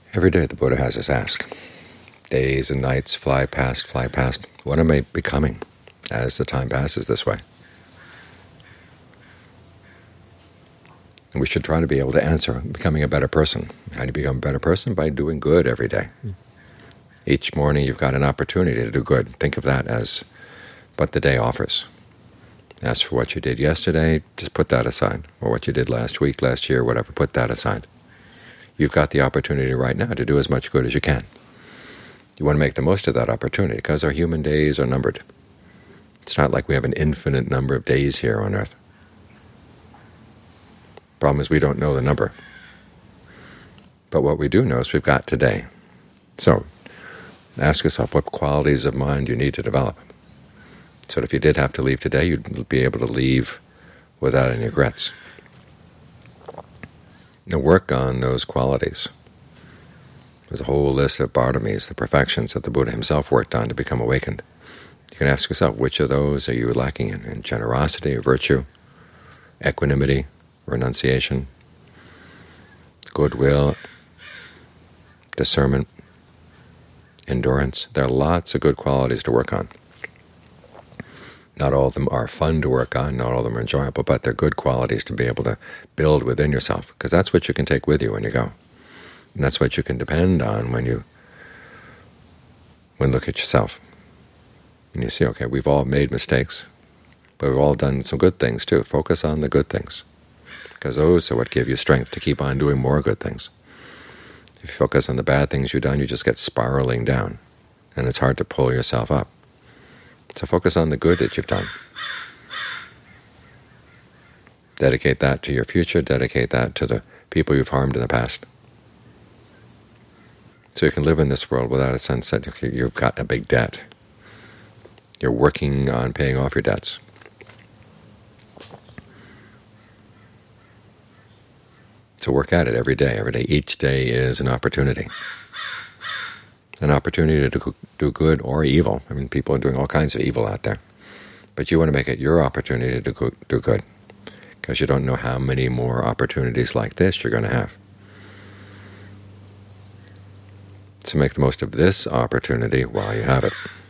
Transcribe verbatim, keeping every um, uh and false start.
Every day the Buddha has us ask. Days and nights fly past, fly past. What am I becoming as the time passes this way? And we should try to be able to answer, becoming a better person. How do you become a better person? By doing good every day. Each morning you've got an opportunity to do good. Think of that as what the day offers. As for what you did yesterday, just put that aside. Or what you did last week, last year, whatever, put that aside. You've got the opportunity right now to do as much good as you can. You want to make the most of that opportunity, because our human days are numbered. It's not like we have an infinite number of days here on earth. Problem is we don't know the number. But what we do know is we've got today. So ask yourself what qualities of mind you need to develop, so that if you did have to leave today, you'd be able to leave without any regrets. Now work on those qualities. There's a whole list of Bhartamis, the perfections that the Buddha himself worked on to become awakened. You can ask yourself, which of those are you lacking in? In generosity, virtue, equanimity, renunciation, goodwill, discernment, endurance. There are lots of good qualities to work on. Not all of them are fun to work on, not all of them are enjoyable, but they're good qualities to be able to build within yourself, because that's what you can take with you when you go. And that's what you can depend on when you when look at yourself. And you see, okay, we've all made mistakes, but we've all done some good things too. Focus on the good things, because those are what give you strength to keep on doing more good things. If you focus on the bad things you've done, you just get spiraling down, and it's hard to pull yourself up. So focus on the good that you've done. Dedicate that to your future, dedicate that to the people you've harmed in the past. So you can live in this world without a sense that you've got a big debt. You're working on paying off your debts. So work at it every day. Every day, each day is an opportunity. An opportunity to do good or evil. I mean, people are doing all kinds of evil out there. But you want to make it your opportunity to do good, because you don't know how many more opportunities like this you're going to have. So make the most of this opportunity while you have it.